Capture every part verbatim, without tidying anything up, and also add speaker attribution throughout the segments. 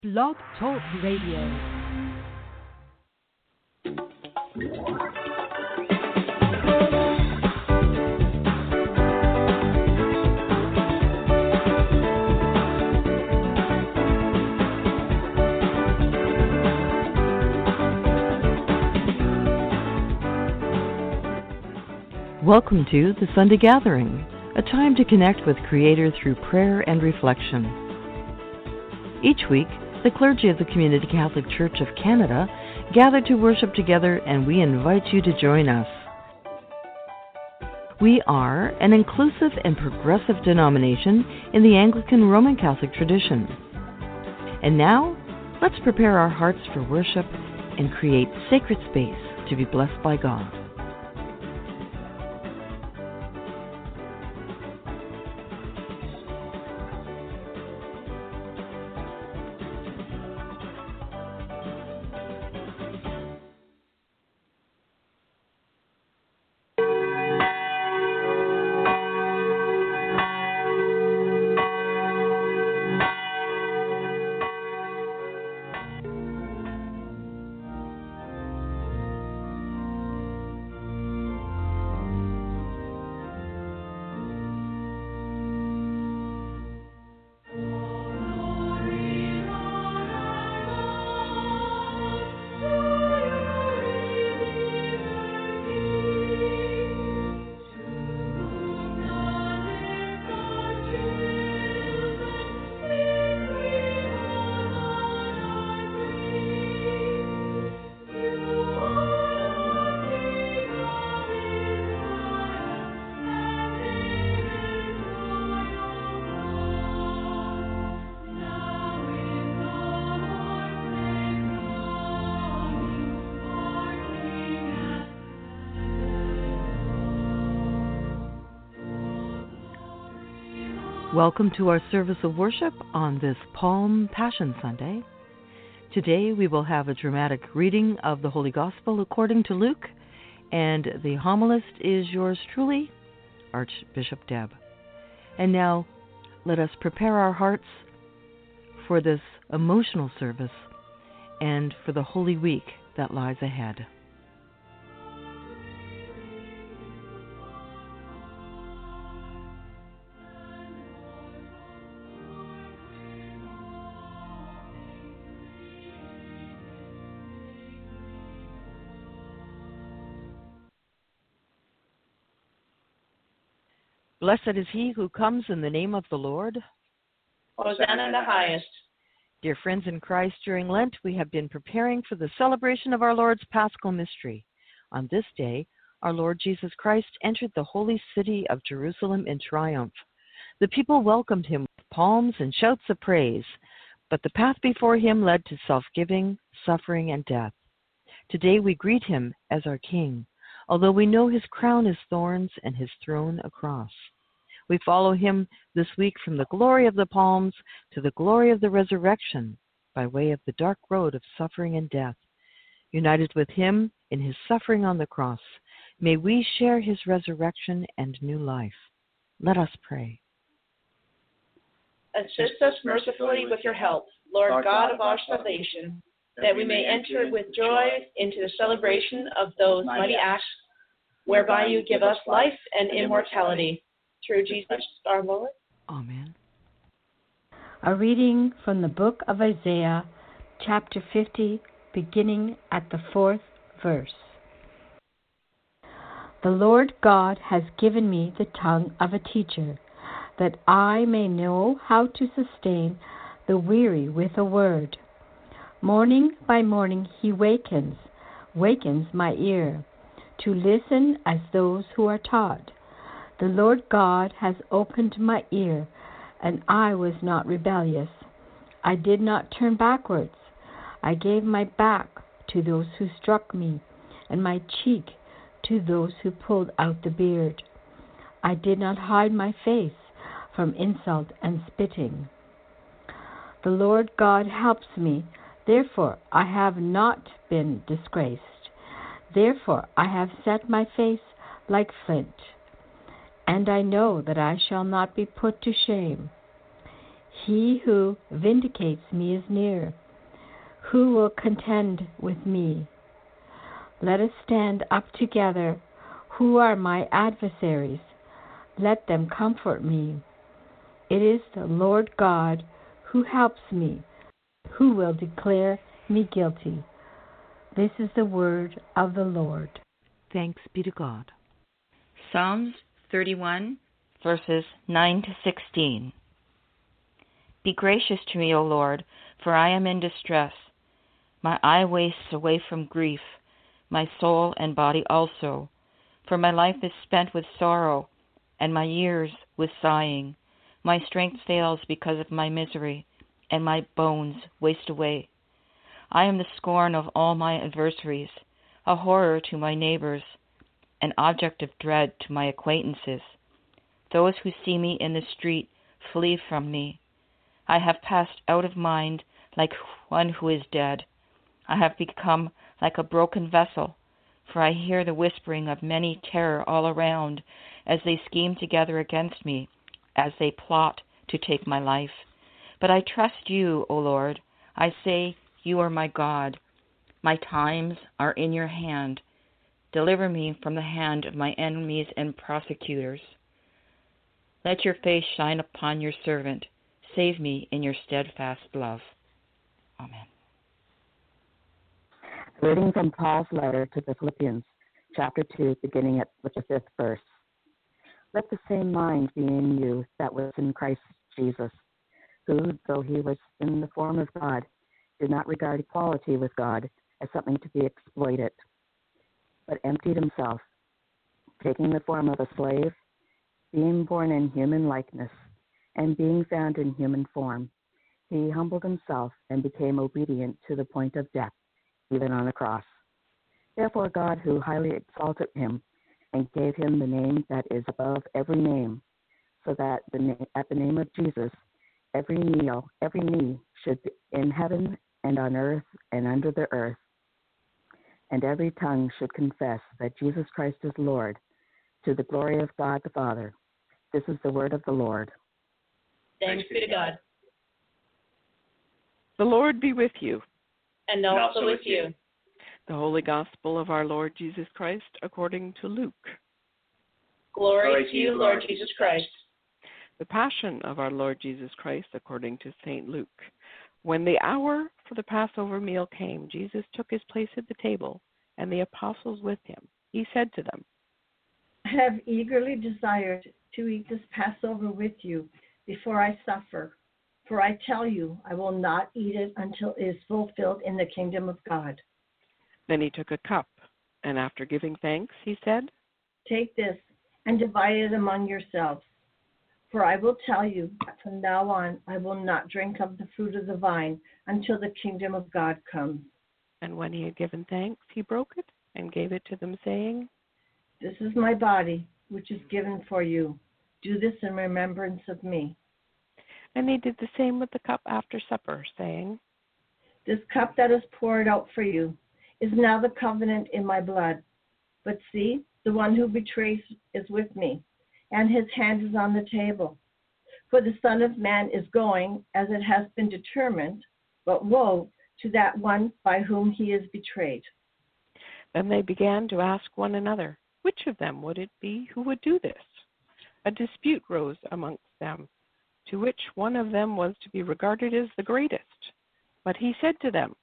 Speaker 1: Blog Talk Radio. Welcome to the Sunday Gathering, a time to connect with Creator through prayer and reflection. Each week, the clergy of the Community Catholic Church of Canada gather to worship together, and we invite you to join us. We are an inclusive and progressive denomination in the Anglican Roman Catholic tradition. And now, let's prepare our hearts for worship and create sacred space to be blessed by God. Welcome to our service of worship on this Palm Passion Sunday. Today we will have a dramatic reading of the Holy Gospel according to Luke, and the homilist is yours truly, Archbishop Deb. And now let us prepare our hearts for this emotional service and for the Holy Week that lies ahead. Blessed is he who comes in the name of the Lord.
Speaker 2: Hosanna in the highest.
Speaker 1: Dear friends in Christ, during Lent we have been preparing for the celebration of our Lord's Paschal Mystery. On this day, our Lord Jesus Christ entered the holy city of Jerusalem in triumph. The people welcomed him with palms and shouts of praise, but the path before him led to self-giving, suffering, and death. Today we greet him as our King, although we know his crown is thorns and his throne a cross. We follow him this week from the glory of the palms to the glory of the resurrection by way of the dark road of suffering and death. United with him in his suffering on the cross, may we share his resurrection and new life. Let us pray.
Speaker 2: Assist us mercifully with your help, Lord God of our salvation, that we may enter with joy into the celebration of those mighty acts whereby you give us life and immortality. Through Jesus our Lord.
Speaker 1: Amen.
Speaker 3: A reading from the book of Isaiah, chapter fifty, beginning at the fourth verse. The Lord God has given me the tongue of a teacher, that I may know how to sustain the weary with a word. Morning by morning he wakens, wakens my ear, to listen as those who are taught. The Lord God has opened my ear, and I was not rebellious. I did not turn backwards. I gave my back to those who struck me, and my cheek to those who pulled out the beard. I did not hide my face from insult and spitting. The Lord God helps me, therefore I have not been disgraced. Therefore I have set my face like flint, and I know that I shall not be put to shame. He who vindicates me is near. Who will contend with me? Let us stand up together. Who are my adversaries? Let them comfort me. It is the Lord God who helps me, who will declare me guilty. This is the word of the Lord.
Speaker 1: Thanks be to God.
Speaker 4: Psalms thirty-one, verses nine to sixteen. Be gracious to me, O Lord, for I am in distress. My eye wastes away from grief, my soul and body also. For my life is spent with sorrow, and my years with sighing. My strength fails because of my misery, and my bones waste away. I am the scorn of all my adversaries, a horror to my neighbors, an object of dread to my acquaintances. Those who see me in the street flee from me. I have passed out of mind like one who is dead. I have become like a broken vessel, for I hear the whispering of many terror all around as they scheme together against me, as they plot to take my life. But I trust you, O Lord. I say, you are my God. My times are in your hand. Deliver me from the hand of my enemies and prosecutors. Let your face shine upon your servant. Save me in your steadfast love. Amen.
Speaker 5: Reading from Paul's letter to the Philippians, chapter two, beginning at with the fifth verse. Let the same mind be in you that was in Christ Jesus, who, though he was in the form of God, did not regard equality with God as something to be exploited, but emptied himself, taking the form of a slave, being born in human likeness, and being found in human form. He humbled himself and became obedient to the point of death, even on a cross. Therefore God, who highly exalted him and gave him the name that is above every name, so that the na- at the name of Jesus every knee, every knee should be in heaven and on earth and under the earth, and every tongue should confess that Jesus Christ is Lord, to the glory of God the Father. This is the word of the Lord.
Speaker 2: Thanks be to God.
Speaker 6: The Lord be with you.
Speaker 2: And also, and also with you. you.
Speaker 6: The Holy Gospel of our Lord Jesus Christ according to Luke.
Speaker 2: Glory, Glory to you, Lord Jesus Christ.
Speaker 6: The Passion of our Lord Jesus Christ according to Saint Luke. When the hour for the Passover meal came, Jesus took his place at the table, and the apostles with him. He said to them,
Speaker 3: I have eagerly desired to eat this Passover with you before I suffer. For I tell you, I will not eat it until it is fulfilled in the kingdom of God.
Speaker 6: Then he took a cup, and after giving thanks, he said,
Speaker 3: Take this and divide it among yourselves. For I will tell you, that from now on I will not drink of the fruit of the vine until the kingdom of God comes.
Speaker 6: And when he had given thanks, he broke it and gave it to them, saying,
Speaker 3: This is my body, which is given for you. Do this in remembrance of me.
Speaker 6: And he did the same with the cup after supper, saying,
Speaker 3: This cup that is poured out for you is now the covenant in my blood. But see, the one who betrays is with me, and his hand is on the table. For the Son of Man is going, as it has been determined, but woe to that one by whom he is betrayed.
Speaker 6: Then they began to ask one another, which of them would it be who would do this? A dispute rose amongst them, to which one of them was to be regarded as the greatest. But he said to them,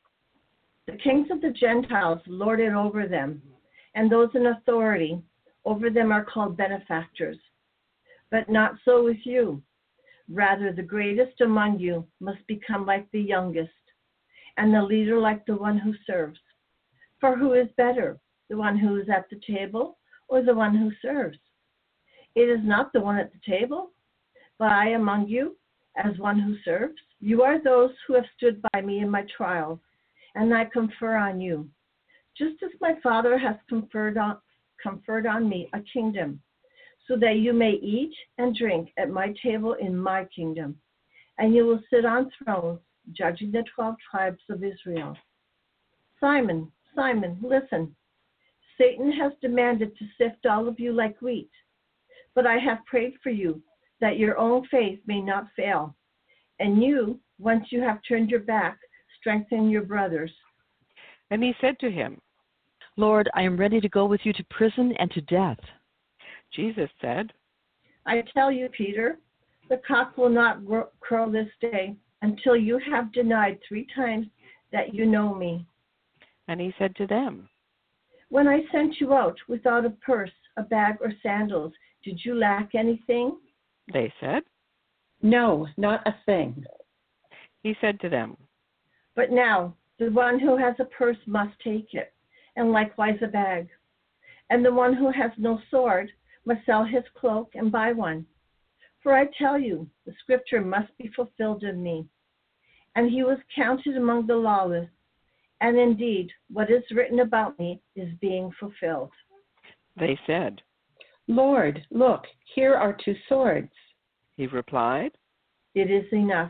Speaker 3: The kings of the Gentiles lord it over them, and those in authority over them are called benefactors. But not so with you. Rather, the greatest among you must become like the youngest, and the leader like the one who serves. For who is better, the one who is at the table or the one who serves? It is not the one at the table, but I among you as one who serves. You are those who have stood by me in my trials, and I confer on you, just as my Father has conferred on, conferred on me a kingdom, so that you may eat and drink at my table in my kingdom, and you will sit on thrones, judging the twelve tribes of Israel. Simon, Simon, listen. Satan has demanded to sift all of you like wheat, but I have prayed for you that your own faith may not fail.
Speaker 7: And you, once you have turned your back, strengthen your brothers.
Speaker 6: And he said to him,
Speaker 1: Lord, I am ready to go with you to prison and to death.
Speaker 6: Jesus said,
Speaker 7: I tell you, Peter, the cock will not crow this day until you have denied three times that you know me.
Speaker 6: And he said to them,
Speaker 7: When I sent you out without a purse, a bag, or sandals, did you lack anything?
Speaker 6: They said,
Speaker 5: No, not a thing.
Speaker 6: He said to them,
Speaker 7: But now the one who has a purse must take it, and likewise a bag. And the one who has no sword must sell his cloak and buy one. For I tell you, the scripture must be fulfilled in me. And he was counted among the lawless. And indeed, what is written about me is being fulfilled.
Speaker 6: They said,
Speaker 5: Lord, look, here are two swords.
Speaker 6: He replied,
Speaker 7: It is enough.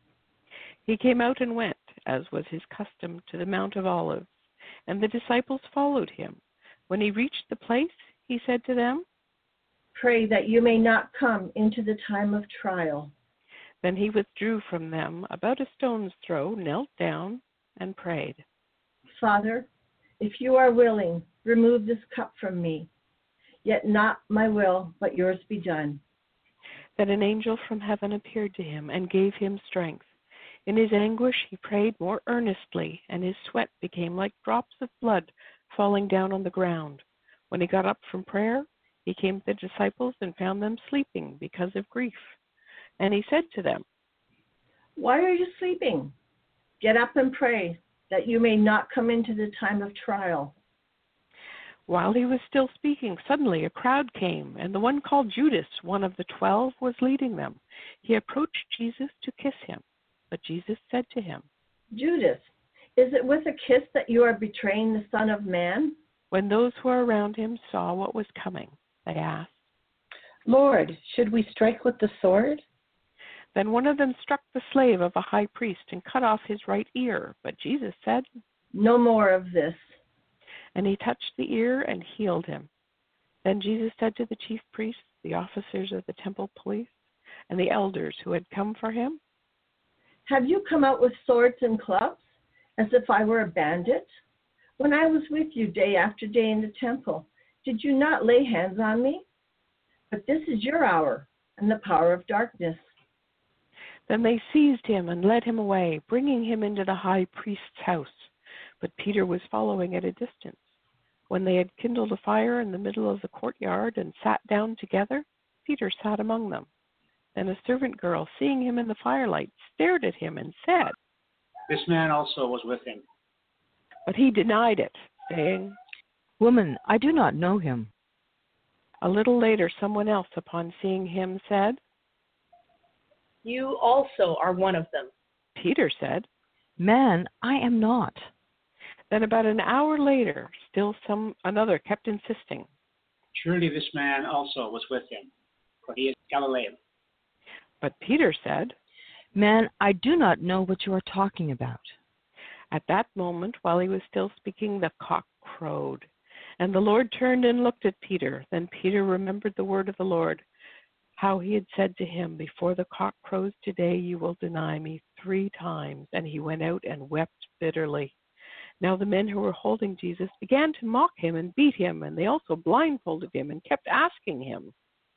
Speaker 6: He came out and went, as was his custom, to the Mount of Olives, and the disciples followed him. When he reached the place, he said to them,
Speaker 7: Pray that you may not come into the time of trial.
Speaker 6: Then he withdrew from them about a stone's throw, knelt down, and prayed.
Speaker 7: Father, if you are willing, remove this cup from me. Yet not my will, but yours be done.
Speaker 6: Then an angel from heaven appeared to him and gave him strength. In his anguish he prayed more earnestly, and his sweat became like drops of blood falling down on the ground. When he got up from prayer, he came to the disciples and found them sleeping because of grief. And he said to them,
Speaker 7: Why are you sleeping? Get up and pray, that you may not come into the time of trial.
Speaker 6: While he was still speaking, suddenly a crowd came, and the one called Judas, one of the twelve, was leading them. He approached Jesus to kiss him, but Jesus said to him,
Speaker 7: Judas, is it with a kiss that you are betraying the Son of Man?
Speaker 6: When those who were around him saw what was coming, they asked,
Speaker 5: Lord, should we strike with the sword?
Speaker 6: Then one of them struck the slave of a high priest and cut off his right ear. But Jesus said,
Speaker 7: No more of this.
Speaker 6: And he touched the ear and healed him. Then Jesus said to the chief priests, the officers of the temple police, and the elders who had come for him,
Speaker 7: Have you come out with swords and clubs, as if I were a bandit? When I was with you day after day in the temple, did you not lay hands on me? But this is your hour and the power of darkness.
Speaker 6: Then they seized him and led him away, bringing him into the high priest's house. But Peter was following at a distance. When they had kindled a fire in the middle of the courtyard and sat down together, Peter sat among them. Then a servant girl, seeing him in the firelight, stared at him and said,
Speaker 8: This man also was with him.
Speaker 6: But he denied it, saying,
Speaker 1: Woman, I do not know him.
Speaker 6: A little later, someone else, upon seeing him, said,
Speaker 2: You also are one of them.
Speaker 6: Peter said,
Speaker 1: Man, I am not.
Speaker 6: Then about an hour later, still some another kept insisting,
Speaker 8: Surely this man also was with him, for he is Galilean.
Speaker 6: But Peter said,
Speaker 1: Man, I do not know what you are talking about.
Speaker 6: At that moment, while he was still speaking, the cock crowed. And the Lord turned and looked at Peter. Then Peter remembered the word of the Lord, how he had said to him, Before the cock crows today, you will deny me three times. And he went out and wept bitterly. Now the men who were holding Jesus began to mock him and beat him, and they also blindfolded him and kept asking him,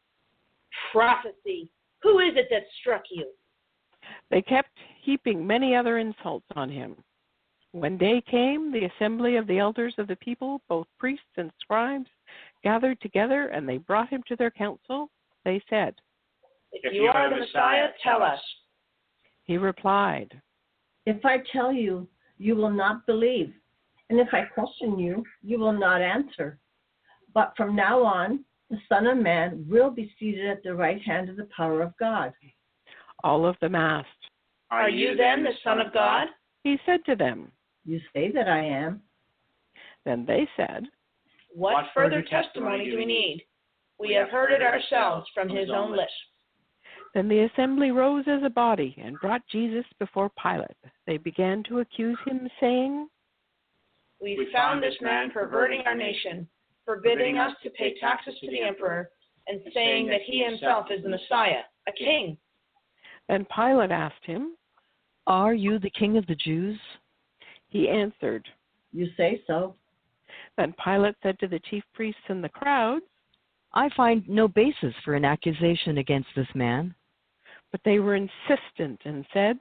Speaker 2: Prophecy, who is it that struck you?
Speaker 6: They kept heaping many other insults on him. When day came, the assembly of the elders of the people, both priests and scribes, gathered together, and they brought him to their council. They said,
Speaker 2: If you are the Messiah, tell us.
Speaker 6: He replied,
Speaker 7: If I tell you, you will not believe, and if I question you, you will not answer. But from now on, the Son of Man will be seated at the right hand of the power of God.
Speaker 6: All of them asked,
Speaker 2: Are you then the Son of God?
Speaker 6: He said to them,
Speaker 7: You say that I am.
Speaker 6: Then they said,
Speaker 2: What, what further testimony do we need? We have heard it ourselves from his own lips.
Speaker 6: Then the assembly rose as a body and brought Jesus before Pilate. They began to accuse him, saying,
Speaker 2: We found this man perverting our nation, forbidding us to pay taxes to the emperor, and saying that he himself is the Messiah, a king.
Speaker 6: Then Pilate asked him,
Speaker 1: Are you the king of the Jews?
Speaker 6: He answered,
Speaker 7: You say so.
Speaker 6: Then Pilate said to the chief priests and the crowds,
Speaker 1: I find no basis for an accusation against this man.
Speaker 6: But they were insistent and said,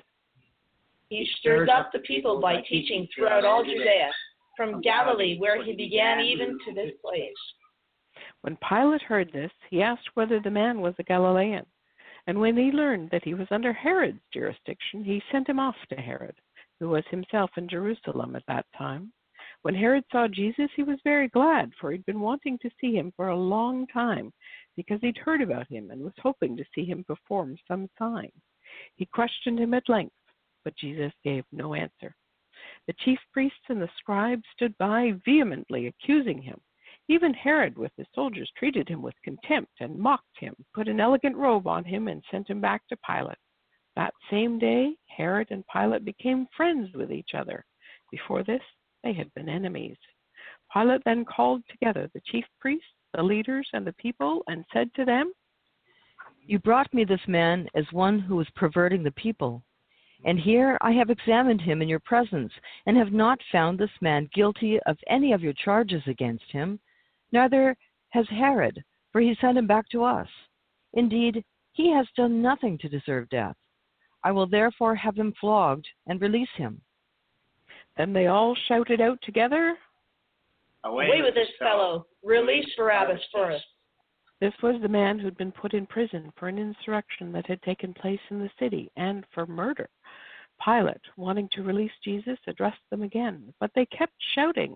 Speaker 2: He stirs up the people by teaching throughout all Judea, from Galilee where he began even to this place.
Speaker 6: When Pilate heard this, he asked whether the man was a Galilean. And when he learned that he was under Herod's jurisdiction, he sent him off to Herod, who was himself in Jerusalem at that time. When Herod saw Jesus, he was very glad, for he'd been wanting to see him for a long time, because he'd heard about him and was hoping to see him perform some sign. He questioned him at length, but Jesus gave no answer. The chief priests and the scribes stood by, vehemently accusing him. Even Herod with his soldiers treated him with contempt and mocked him, put an elegant robe on him, and sent him back to Pilate. That same day, Herod and Pilate became friends with each other. Before this, they had been enemies. Pilate then called together the chief priests, the leaders, and the people, and said to them,
Speaker 1: You brought me this man as one who was perverting the people. And here I have examined him in your presence, and have not found this man guilty of any of your charges against him. Neither has Herod, for he sent him back to us. Indeed, he has done nothing to deserve death. I will therefore have him flogged and release him.
Speaker 6: Then they all shouted out together,
Speaker 2: Away, Away with this fellow! Release Barabbas for us!
Speaker 6: This was the man who'd been put in prison for an insurrection that had taken place in the city and for murder. Pilate, wanting to release Jesus, addressed them again, but they kept shouting,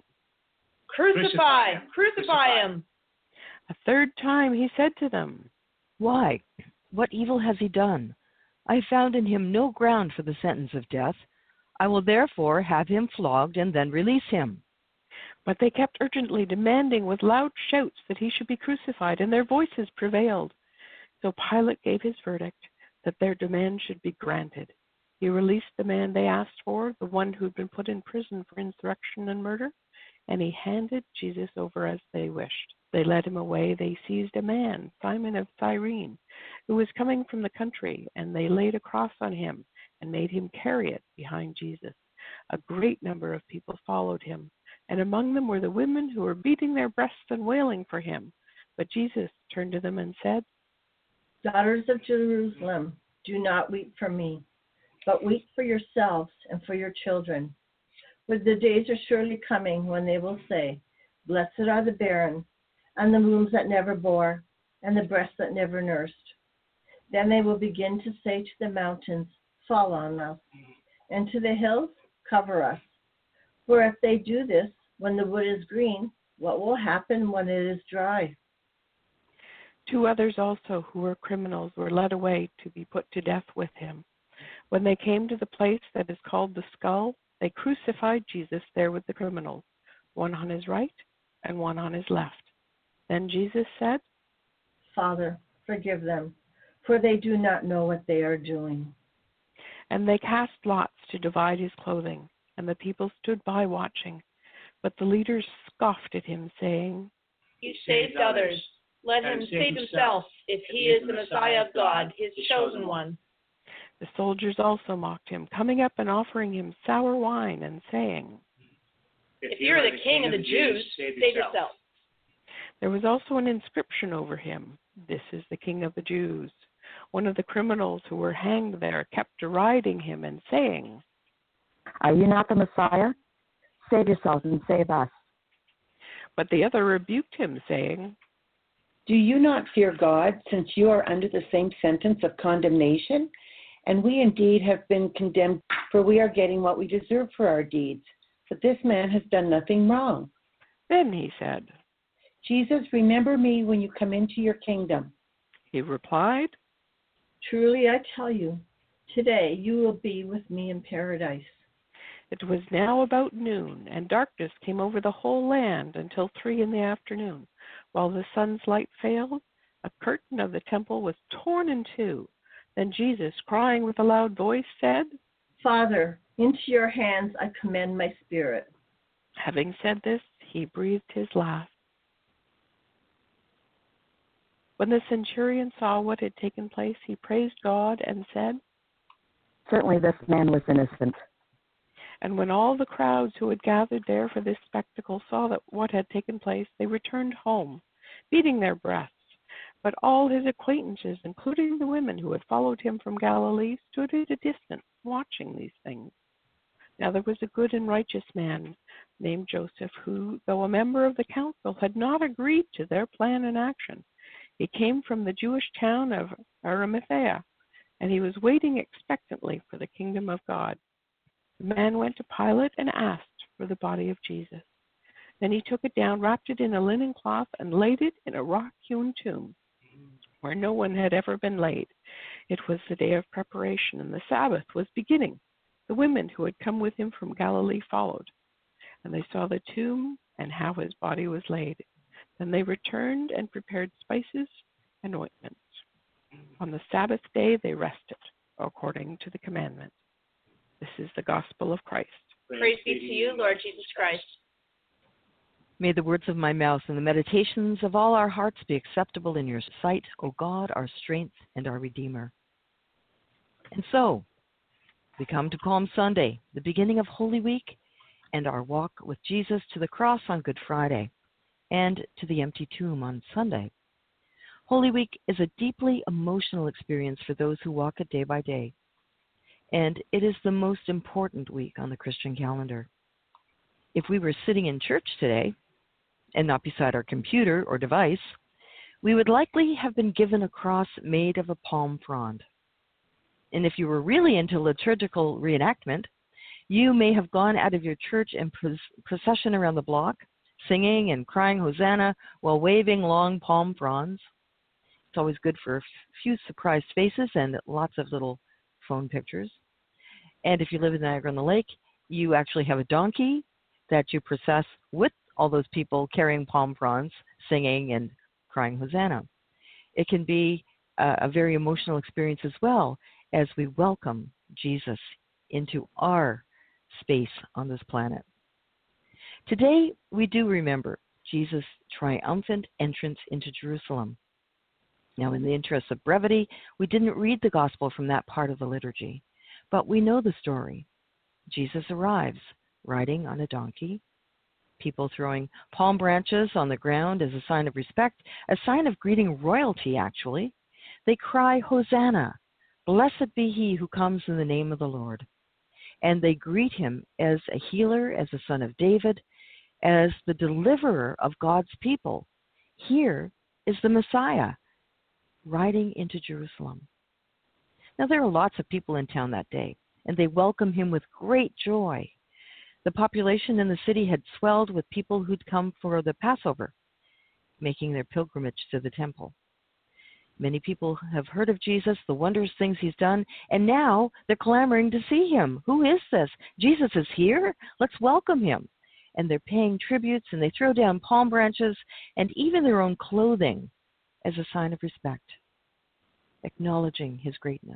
Speaker 2: Crucify! Crucify him!
Speaker 6: A third time he said to them,
Speaker 1: Why? What evil has he done? I found in him no ground for the sentence of death. I will therefore have him flogged and then release him.
Speaker 6: But they kept urgently demanding with loud shouts that he should be crucified, and their voices prevailed. So Pilate gave his verdict that their demand should be granted. He released the man they asked for, the one who had been put in prison for insurrection and murder, and he handed Jesus over as they wished. They led him away. They seized a man, Simon of Cyrene, who was coming from the country, and they laid a cross on him and made him carry it behind Jesus. A great number of people followed him, and among them were the women who were beating their breasts and wailing for him. But Jesus turned to them and said,
Speaker 7: Daughters of Jerusalem, do not weep for me, but weep for yourselves and for your children. For the days are surely coming when they will say, Blessed are the barren, and the wombs that never bore, and the breasts that never nursed. Then they will begin to say to the mountains, Fall on us, and to the hills, Cover us. For if they do this when the wood is green, what will happen when it is dry?
Speaker 6: Two others also, who were criminals, were led away to be put to death with him. When they came to the place that is called the Skull, they crucified Jesus there with the criminals, one on his right and one on his left. Then Jesus said,
Speaker 7: Father, forgive them, for they do not know what they are doing.
Speaker 6: And they cast lots to divide his clothing, and the people stood by watching. But the leaders scoffed at him, saying,
Speaker 2: He saved others. Let him save himself, if he is the Messiah of God, his chosen one.
Speaker 6: The soldiers also mocked him, coming up and offering him sour wine and saying,
Speaker 2: If you are the king of the Jews, save yourself.
Speaker 6: There was also an inscription over him, This is the King of the Jews. One of the criminals who were hanged there kept deriding him and saying,
Speaker 5: Are you not the Messiah? Save yourselves and save us.
Speaker 6: But the other rebuked him, saying,
Speaker 9: Do you not fear God, since you are under the same sentence of condemnation? And we indeed have been condemned, for we are getting what we deserve for our deeds. But this man has done nothing wrong.
Speaker 6: Then he said,
Speaker 9: Jesus, remember me when you come into your kingdom.
Speaker 6: He replied,
Speaker 7: Truly I tell you, today you will be with me in paradise.
Speaker 6: It was now about noon, and darkness came over the whole land until three in the afternoon. While the sun's light failed, a curtain of the temple was torn in two. Then Jesus, crying with a loud voice, said,
Speaker 7: Father, into your hands I commend my spirit.
Speaker 6: Having said this, he breathed his last. When the centurion saw what had taken place, he praised God and said,
Speaker 5: Certainly this man was innocent.
Speaker 6: And when all the crowds who had gathered there for this spectacle saw that what had taken place, they returned home, beating their breasts. But all his acquaintances, including the women who had followed him from Galilee, stood at a distance, watching these things. Now there was a good and righteous man named Joseph, who, though a member of the council, had not agreed to their plan and action. He came from the Jewish town of Arimathea, and he was waiting expectantly for the kingdom of God. The man went to Pilate and asked for the body of Jesus. Then he took it down, wrapped it in a linen cloth, and laid it in a rock-hewn tomb where no one had ever been laid. It was the day of preparation, and the Sabbath was beginning. The women who had come with him from Galilee followed, and they saw the tomb and how his body was laid. Then they returned and prepared spices and ointments. On the Sabbath day they rested, according to the commandment. This is the gospel of Christ.
Speaker 2: Praise be to you, Lord Jesus Christ.
Speaker 1: May the words of my mouth and the meditations of all our hearts be acceptable in your sight, O God, our strength and our Redeemer. And so, we come to Palm Sunday, the beginning of Holy Week, and our walk with Jesus to the cross on Good Friday, and to the empty tomb on Sunday. Holy Week is a deeply emotional experience for those who walk it day by day, and it is the most important week on the Christian calendar. If we were sitting in church today, and not beside our computer or device, we would likely have been given a cross made of a palm frond. And if you were really into liturgical reenactment, you may have gone out of your church and procession around the block, singing and crying Hosanna while waving long palm fronds. It's always good for a few surprised faces and lots of little phone pictures. And if you live in Niagara-on-the-Lake, you actually have a donkey that you process with all those people carrying palm fronds, singing and crying Hosanna. It can be a, a very emotional experience as well as we welcome Jesus into our space on this planet. Today, we do remember Jesus' triumphant entrance into Jerusalem. Now, in the interest of brevity, we didn't read the gospel from that part of the liturgy, but we know the story. Jesus arrives riding on a donkey, people throwing palm branches on the ground as a sign of respect, a sign of greeting royalty, actually. They cry, Hosanna, blessed be he who comes in the name of the Lord. And they greet him as a healer, as a son of David, as the deliverer of God's people. Here is the Messiah riding into Jerusalem. Now, there are lots of people in town that day, and they welcome him with great joy. The population in the city had swelled with people who'd come for the Passover, making their pilgrimage to the temple. Many people have heard of Jesus, the wondrous things he's done, and now they're clamoring to see him. Who is this? Jesus is here? Let's welcome him. And they're paying tributes, and they throw down palm branches and even their own clothing as a sign of respect, acknowledging his greatness.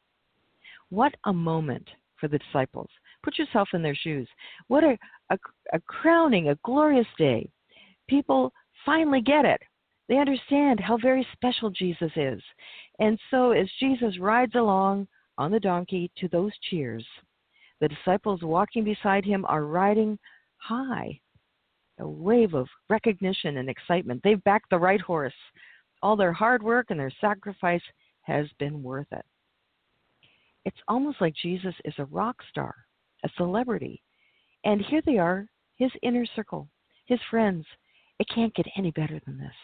Speaker 1: What a moment for the disciples. Put yourself in their shoes. What a, a, a crowning, a glorious day. People finally get it. They understand how very special Jesus is. And so as Jesus rides along on the donkey to those cheers, the disciples walking beside him are riding high, a wave of recognition and excitement. They've backed the right horse. All their hard work and their sacrifice has been worth it. It's almost like Jesus is a rock star, a celebrity. And here they are, his inner circle, his friends. It can't get any better than this.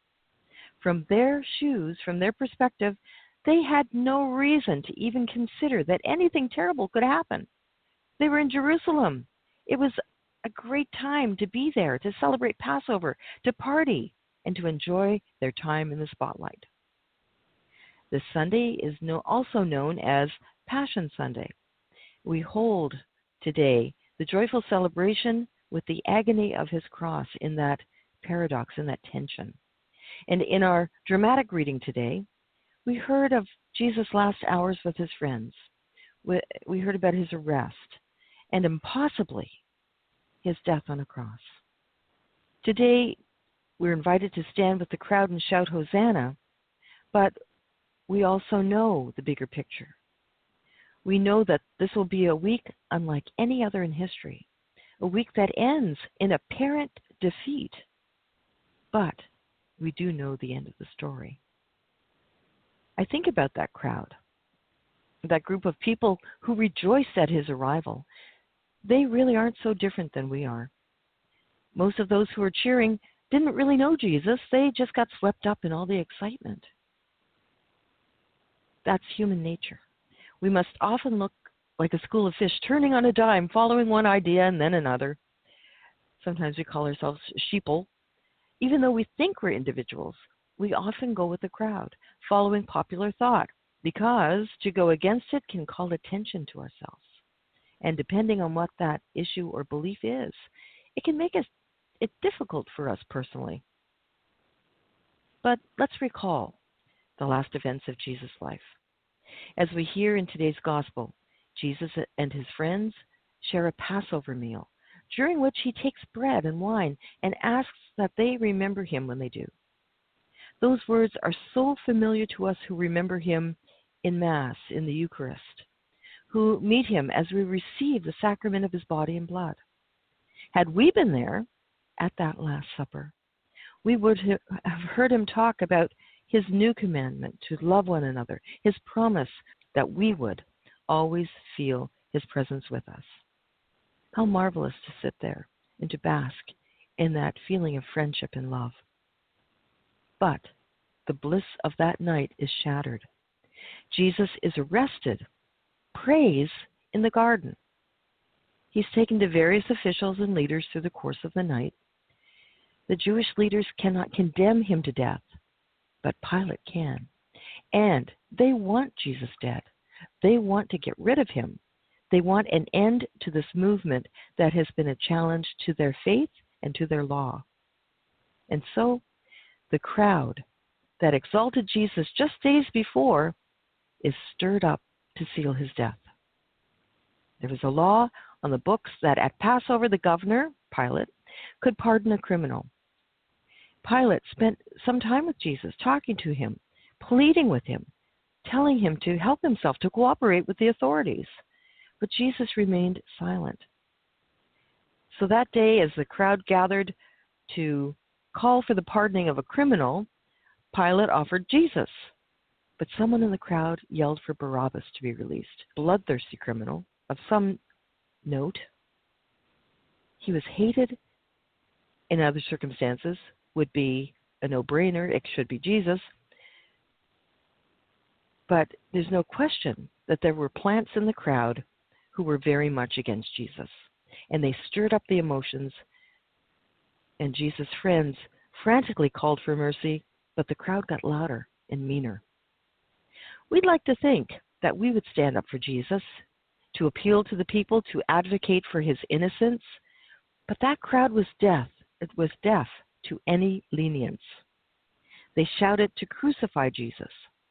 Speaker 1: From their shoes, from their perspective, they had no reason to even consider that anything terrible could happen. They were in Jerusalem. It was a great time to be there, to celebrate Passover, to party, and to enjoy their time in the spotlight. This Sunday is no, also known as Passion Sunday. We hold today the joyful celebration with the agony of his cross in that paradox, in that tension. And in our dramatic reading today, we heard of Jesus' last hours with his friends. We heard about his arrest and impossibly his death on a cross. Today, we're invited to stand with the crowd and shout Hosanna, but we also know the bigger picture. We know that this will be a week unlike any other in history, a week that ends in apparent defeat. But we do know the end of the story. I think about that crowd, that group of people who rejoiced at his arrival. They really aren't so different than we are. Most of those who were cheering didn't really know Jesus. They just got swept up in all the excitement. That's human nature. We must often look like a school of fish turning on a dime, following one idea and then another. Sometimes we call ourselves sheeple. Even though we think we're individuals, we often go with the crowd, following popular thought, because to go against it can call attention to ourselves. And depending on what that issue or belief is, it can make it, it difficult for us personally. But let's recall the last events of Jesus' life. As we hear in today's gospel, Jesus and his friends share a Passover meal, during which he takes bread and wine and asks that they remember him when they do. Those words are so familiar to us who remember him in Mass, in the Eucharist, who meet him as we receive the sacrament of his body and blood. Had we been there at that Last Supper, we would have heard him talk about his new commandment to love one another, his promise that we would always feel his presence with us. How marvelous to sit there and to bask in that feeling of friendship and love. But the bliss of that night is shattered. Jesus is arrested, prays in the garden. He's taken to various officials and leaders through the course of the night. The Jewish leaders cannot condemn him to death, but Pilate can. And they want Jesus dead. They want to get rid of him. They want an end to this movement that has been a challenge to their faith and to their law. And so the crowd that exalted Jesus just days before is stirred up to seal his death. There was a law on the books that at Passover the governor, Pilate, could pardon a criminal. Pilate spent some time with Jesus, talking to him, pleading with him, telling him to help himself, to cooperate with the authorities. But Jesus remained silent. So that day, as the crowd gathered to call for the pardoning of a criminal, Pilate offered Jesus. But someone in the crowd yelled for Barabbas to be released, a bloodthirsty criminal of some note. He was hated. In other circumstances, would be a no-brainer. It should be Jesus. But there's no question that there were plants in the crowd who were very much against Jesus. And they stirred up the emotions. And Jesus' friends frantically called for mercy, but the crowd got louder and meaner. We'd like to think that we would stand up for Jesus, to appeal to the people, to advocate for his innocence. But that crowd was deaf. It was deaf to any lenience. They shouted to crucify Jesus.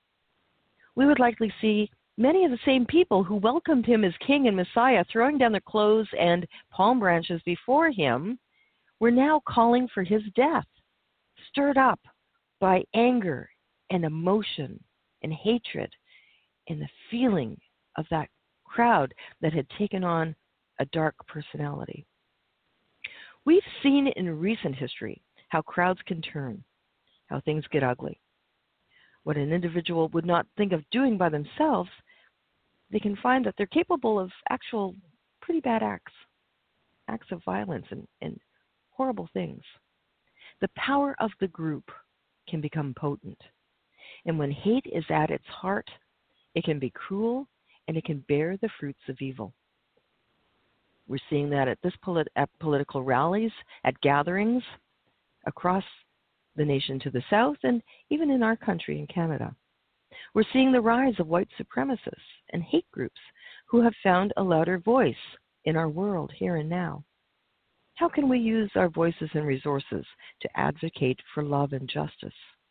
Speaker 1: We would likely see many of the same people who welcomed him as King and Messiah, throwing down their clothes and palm branches before him, were now calling for his death, stirred up by anger and emotion and hatred and the feeling of that crowd that had taken on a dark personality. We've seen in recent history how crowds can turn, how things get ugly. What an individual would not think of doing by themselves, they can find that they're capable of actual pretty bad acts, acts of violence and, and horrible things. The power of the group can become potent. And when hate is at its heart, it can be cruel and it can bear the fruits of evil. We're seeing that at this polit- at political rallies, at gatherings across the nation to the south, and even in our country in Canada. We're seeing the rise of white supremacists and hate groups who have found a louder voice in our world here and now. How can we use our voices and resources to advocate for love and justice?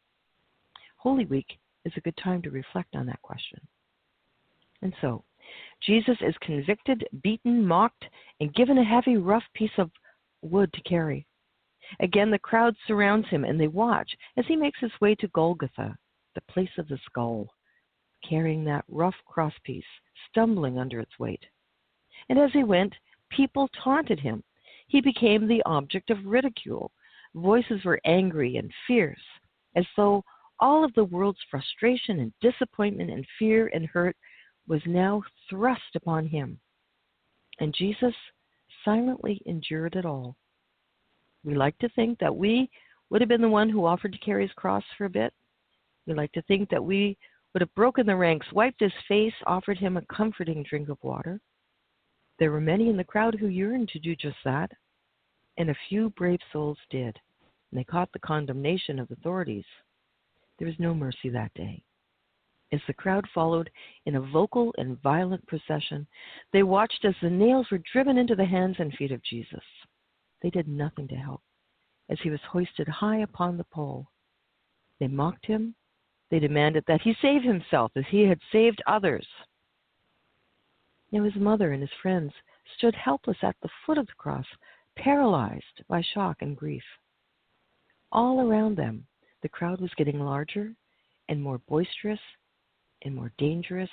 Speaker 1: Holy Week is a good time to reflect on that question. And so, Jesus is convicted, beaten, mocked, and given a heavy, rough piece of wood to carry. Again, the crowd surrounds him, and they watch as he makes his way to Golgotha, the place of the skull. carrying that rough crosspiece, stumbling under its weight. And as he went, people taunted him. He became the object of ridicule. Voices were angry and fierce, as though all of the world's frustration and disappointment and fear and hurt was now thrust upon him. And Jesus silently endured it all. We like to think that we would have been the one who offered to carry his cross for a bit. We like to think that we would have broken the ranks, wiped his face, offered him a comforting drink of water. There were many in the crowd who yearned to do just that, and a few brave souls did, and they caught the condemnation of authorities. There was no mercy that day. As the crowd followed in a vocal and violent procession, they watched as the nails were driven into the hands and feet of Jesus. They did nothing to help, as he was hoisted high upon the pole. They mocked him. They demanded that he save himself as he had saved others. Now his mother and his friends stood helpless at the foot of the cross, paralyzed by shock and grief. All around them, the crowd was getting larger and more boisterous and more dangerous.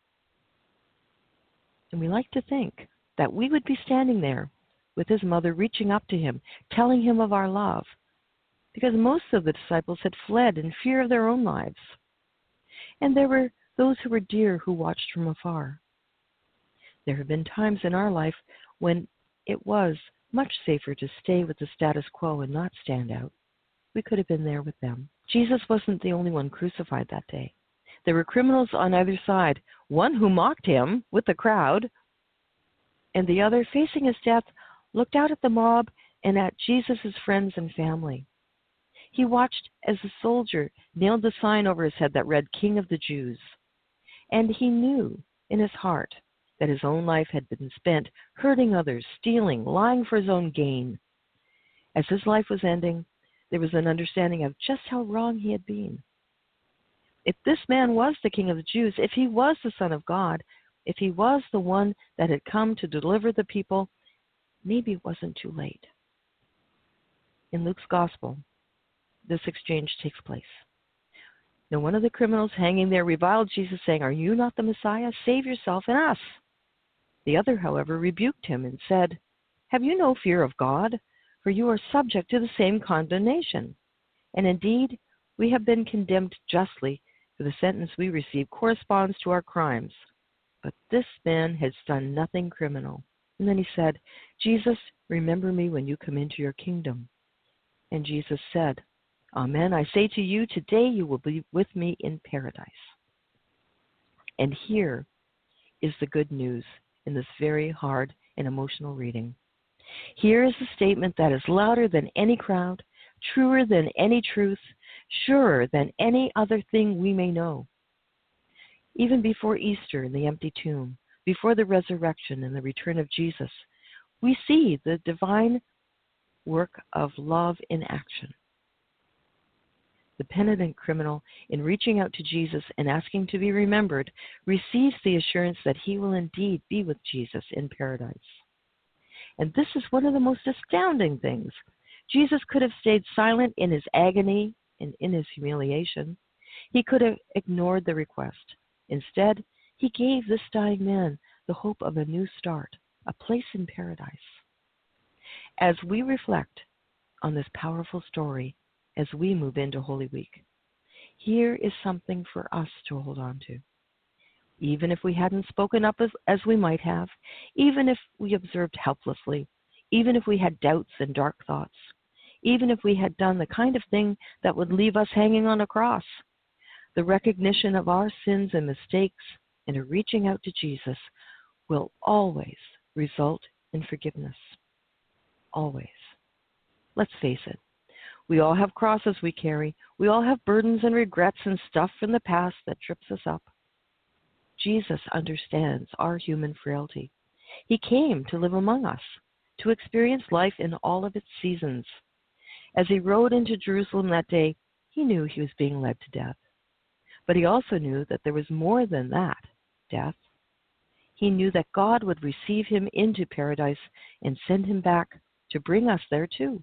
Speaker 1: And we like to think that we would be standing there with his mother reaching up to him, telling him of our love, because most of the disciples had fled in fear of their own lives. And there were those who were dear who watched from afar. There have been times in our life when it was much safer to stay with the status quo and not stand out. We could have been there with them. Jesus wasn't the only one crucified that day. There were criminals on either side, one who mocked him with the crowd, and the other, facing his death, looked out at the mob and at Jesus' friends and family. He watched as the soldier nailed the sign over his head that read, King of the Jews. And he knew in his heart that his own life had been spent hurting others, stealing, lying for his own gain. As his life was ending, there was an understanding of just how wrong he had been. If this man was the King of the Jews, if he was the Son of God, if he was the one that had come to deliver the people, maybe it wasn't too late. In Luke's Gospel, this exchange takes place. Now one of the criminals hanging there reviled Jesus, saying, Are you not the Messiah? Save yourself and us. The other, however, rebuked him and said, Have you no fear of God? For you are subject to the same condemnation. And indeed, we have been condemned justly, for the sentence we receive corresponds to our crimes. But this man has done nothing criminal. And then he said, Jesus, remember me when you come into your kingdom. And Jesus said, Amen, I say to you, today you will be with me in paradise. And here is the good news in this very hard and emotional reading. Here is a statement that is louder than any crowd, truer than any truth, surer than any other thing we may know. Even before Easter and the empty tomb, before the resurrection and the return of Jesus, we see the divine work of love in action. The penitent criminal, in reaching out to Jesus and asking to be remembered, receives the assurance that he will indeed be with Jesus in paradise. And this is one of the most astounding things. Jesus could have stayed silent in his agony and in his humiliation. He could have ignored the request. Instead, he gave this dying man the hope of a new start, a place in paradise. As we reflect on this powerful story, as we move into Holy Week, here is something for us to hold on to. Even if we hadn't spoken up as, as we might have, even if we observed helplessly, even if we had doubts and dark thoughts, even if we had done the kind of thing that would leave us hanging on a cross, the recognition of our sins and mistakes and a reaching out to Jesus will always result in forgiveness. Always. Let's face it. We all have crosses we carry. We all have burdens and regrets and stuff from the past that trips us up. Jesus understands our human frailty. He came to live among us, to experience life in all of its seasons. As he rode into Jerusalem that day, he knew he was being led to death. But he also knew that there was more than that, death. He knew that God would receive him into paradise and send him back to bring us there too.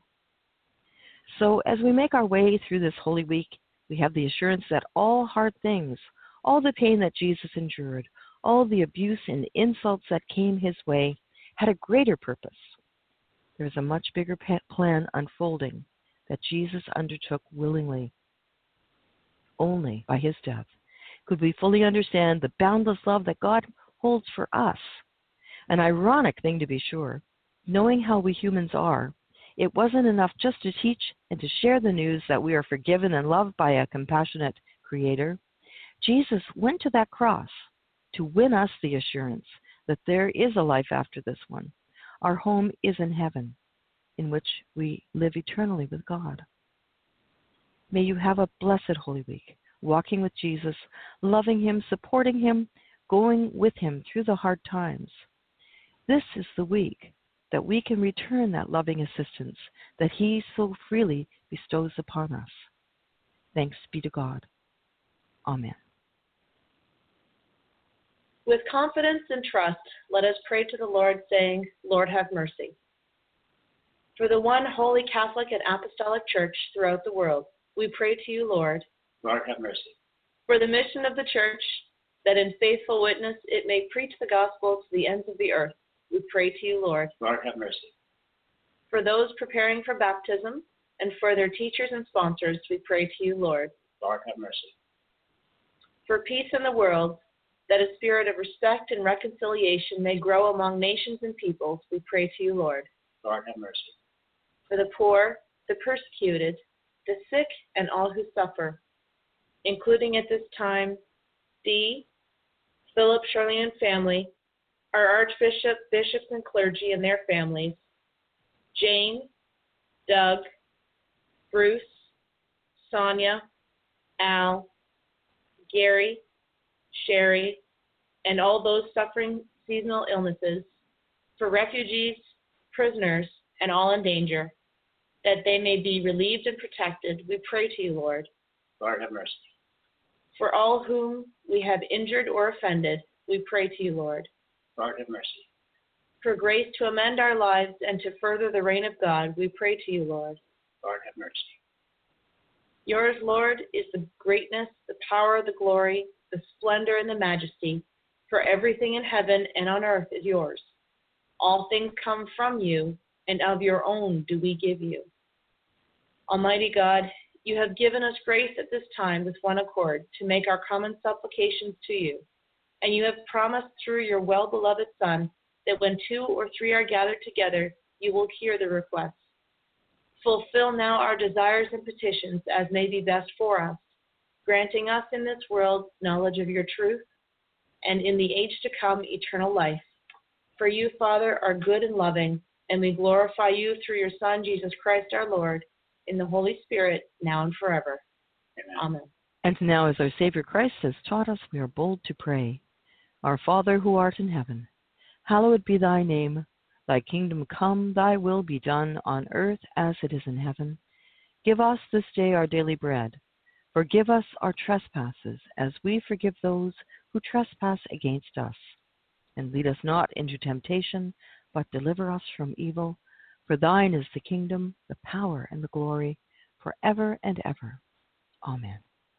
Speaker 1: So as we make our way through this Holy Week, we have the assurance that all hard things, all the pain that Jesus endured, all the abuse and insults that came his way, had a greater purpose. There is a much bigger plan unfolding that Jesus undertook willingly. Only by his death could we fully understand the boundless love that God holds for us. An ironic thing, to be sure. Knowing how we humans are, it wasn't enough just to teach and to share the news that we are forgiven and loved by a compassionate Creator. Jesus went to that cross to win us the assurance that there is a life after this one. Our home is in heaven, in which we live eternally with God. May you have a blessed Holy Week, walking with Jesus, loving him, supporting him, going with him through the hard times. This is the week that we can return that loving assistance that he so freely bestows upon us. Thanks be to God. Amen.
Speaker 2: With confidence and trust, let us pray to the Lord, saying, Lord, have mercy. For the one holy Catholic and Apostolic Church throughout the world, we pray to you, Lord.
Speaker 8: Lord, have mercy.
Speaker 2: For the mission of the Church, that in faithful witness it may preach the gospel to the ends of the earth, we pray to you, Lord.
Speaker 8: Lord, have mercy.
Speaker 2: For those preparing for baptism and for their teachers and sponsors, we pray to you, Lord.
Speaker 8: Lord, have mercy.
Speaker 2: For peace in the world, that a spirit of respect and reconciliation may grow among nations and peoples, we pray to you, Lord.
Speaker 8: Lord, have mercy.
Speaker 2: For the poor, the persecuted, the sick, and all who suffer, including at this time Dee, Philip, Shirley, and family, our Archbishop, bishops, and clergy and their families, Jane, Doug, Bruce, Sonia, Al, Gary, Sherry, and all those suffering seasonal illnesses, for refugees, prisoners, and all in danger, that they may be relieved and protected, we pray to you, Lord.
Speaker 8: Lord, have mercy.
Speaker 2: For all whom we have injured or offended, we pray to you, Lord.
Speaker 8: Lord, have mercy.
Speaker 2: For grace to amend our lives and to further the reign of God, we pray to you, Lord.
Speaker 8: Lord, have mercy.
Speaker 2: Yours, Lord, is the greatness, the power, the glory, the splendor, and the majesty, for everything in heaven and on earth is yours. All things come from you, and of your own do we give you. Almighty God, you have given us grace at this time with one accord to make our common supplications to you, and you have promised through your well-beloved Son that when two or three are gathered together, you will hear the requests. Fulfill now our desires and petitions as may be best for us, granting us in this world knowledge of your truth, and in the age to come eternal life. For you, Father, are good and loving, and we glorify you through your Son, Jesus Christ our Lord, in the Holy Spirit, now and forever.
Speaker 8: Amen.
Speaker 2: Amen.
Speaker 1: And now, as our Savior Christ has taught us, we are bold to pray. Our Father who art in heaven, hallowed be thy name. Thy kingdom come, thy will be done on earth as it is in heaven. Give us this day our daily bread. Forgive us our trespasses, as we forgive those who trespass against us. And lead us not into temptation, but deliver us from evil. For thine is the kingdom, the power, and the glory, forever and ever. Amen.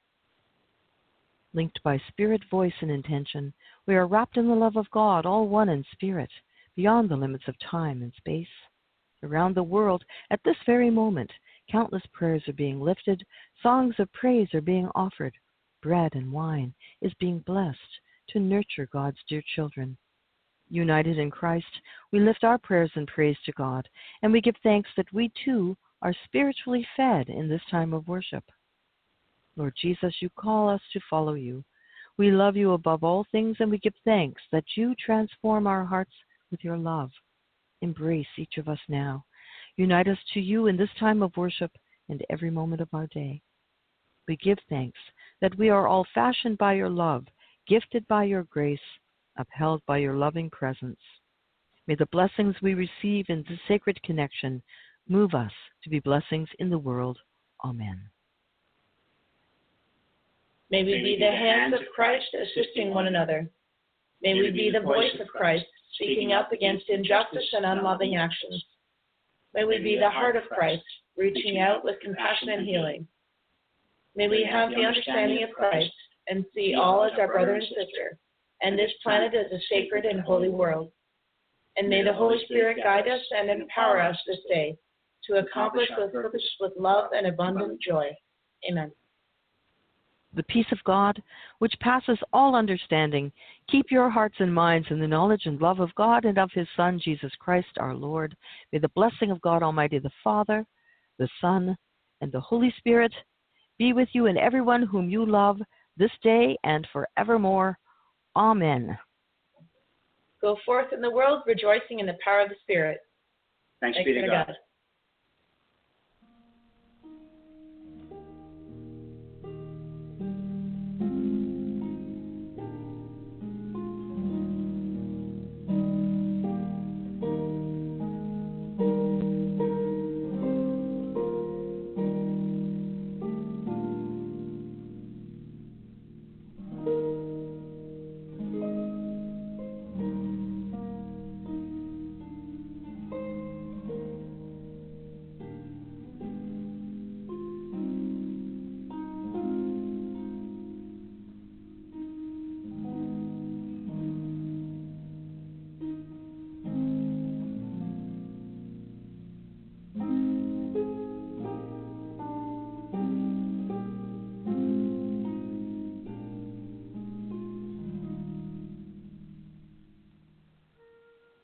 Speaker 1: Linked by spirit, voice, and intention, we are wrapped in the love of God, all one in spirit, beyond the limits of time and space. Around the world, at this very moment, countless prayers are being lifted, songs of praise are being offered, bread and wine is being blessed to nurture God's dear children. United in Christ, we lift our prayers and praise to God, and we give thanks that we too are spiritually fed in this time of worship. Lord Jesus, you call us to follow you. We love you above all things, and we give thanks that you transform our hearts with your love. Embrace each of us now. Unite us to you in this time of worship and every moment of our day. We give thanks that we are all fashioned by your love, gifted by your grace, upheld by your loving presence. May the blessings we receive in this sacred connection move us to be blessings in the world. Amen.
Speaker 2: May we be the hands of Christ assisting one another. May we be the voice of Christ speaking up against injustice and unloving actions. May we be the heart of Christ reaching out with compassion and healing. May we have the understanding of Christ and see all as our brother and sister, and this planet as a sacred and holy world. And may the Holy Spirit guide us and empower us this day to accomplish our purpose with love and abundant joy. Amen.
Speaker 1: The peace of God, which passes all understanding, keep your hearts and minds in the knowledge and love of God and of his Son, Jesus Christ our Lord. May the blessing of God Almighty, the Father, the Son, and the Holy Spirit be with you and everyone whom you love this day and forevermore. Amen.
Speaker 2: Go forth in the world, rejoicing in the power of the Spirit.
Speaker 8: Thanks,
Speaker 2: Thanks
Speaker 8: be to God.
Speaker 2: God.